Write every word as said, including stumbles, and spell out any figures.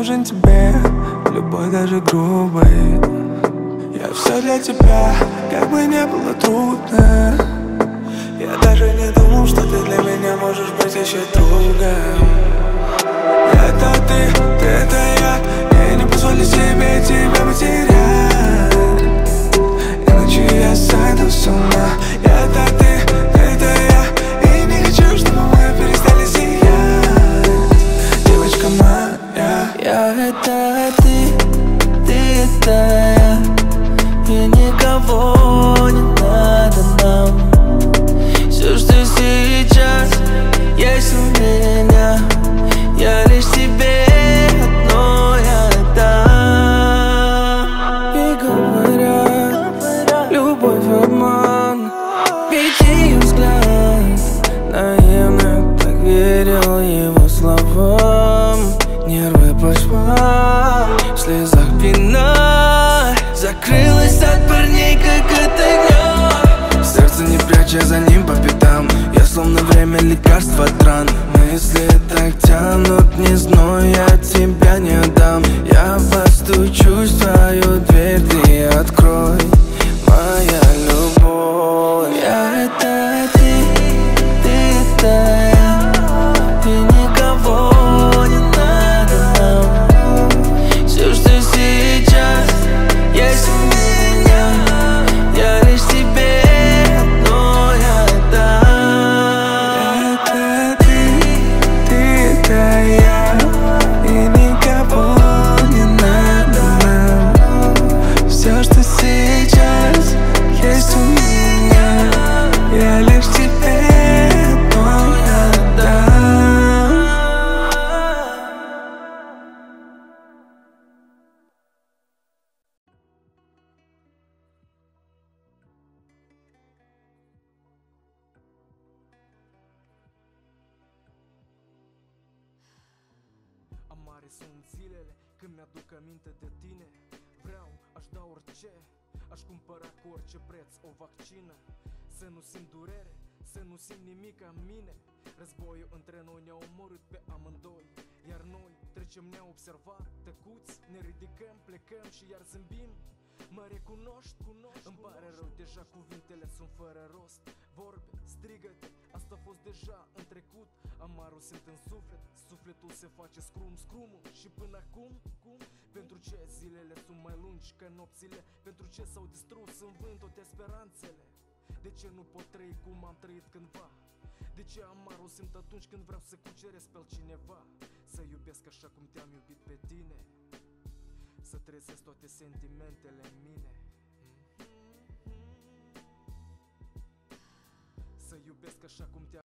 нужен тебе, любой даже грубой. Я все для тебя, как бы не было трудно. Я даже не думал, что ты для меня можешь быть еще другом. Это ты, ты это я, я не позволю себе тебя потерять, иначе я сойду с ума. Это ты, ты это я, и не хочу, чтобы мы перестали сиять, девочка моя. Я это ты, ты это я, и никого не надо нам. Все, что сейчас есть у меня, я лишь тебе одной отдам. И говорят, любовь обман, ведь ее взгляд наивно так верил его словам. Нервы по швам, в слезах пена закрылась от парней, как от огня. Сердце не пряча за ним по пятам, я словно время лекарства от ран. Мысли так тянут, не знаю, я тебя не отдам. Я постучусь в твою дверь, ты открой, моя любовь. Я это ты, ты это я, и никого не надо нам. Все, что сейчас есть у меня, я лишь тебе одной отдам. Это ты, ты это я, и никого не надо нам. Все, что сейчас есть у меня, я лишь тебе одной отдам. Amare sunt zilele când mi-aduc aminte de tine. Vreau, aș da orice, aș cumpăra cu orice preț o vaccină. Să nu simt durere, să nu simt nimic în mine. Războiul între noi ne-a omorât pe amândoi, iar noi trecem neobservat, tăcuți, ne ridicăm, plecăm și iar zâmbim. Mă recunoști, cunoști, îmi pare rău, deja cuvintele sunt fără rost. Vorbe, strigăte, asta a fost deja în trecut. Amarul simt în suflet, sufletul se face scrum, scrumul. Și până acum, cum? Pentru ce zilele sunt mai lungi ca nopțile? Pentru ce s-au distrus în vânt toate speranțele? De ce nu pot trăi cum am trăit cândva? De ce amarul simt atunci când vreau să cuceresc pe altcineva? Să iubesc așa cum te-am iubit pe tine, să trezesc toate sentimentele în mine. Să iubesc așa cum te-am